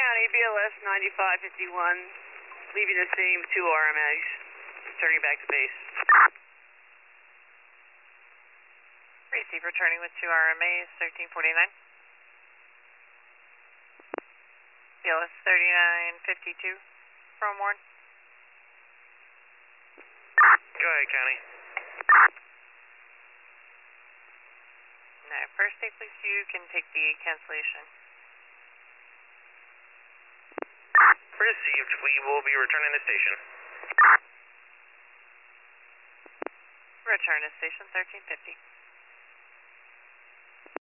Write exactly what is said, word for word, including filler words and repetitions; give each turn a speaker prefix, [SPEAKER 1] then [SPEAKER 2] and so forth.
[SPEAKER 1] County, B L S ninety-five fifty-one, leaving the same two R M As, returning back to base.
[SPEAKER 2] Receive returning with two R M As, thirteen forty-nine. B L S thirty-nine fifty-two, from Warren.
[SPEAKER 3] Go ahead, County.
[SPEAKER 2] No, first day, please, you can take the cancellation.
[SPEAKER 3] Received. We will be returning to station.
[SPEAKER 2] Return to station thirteen fifty.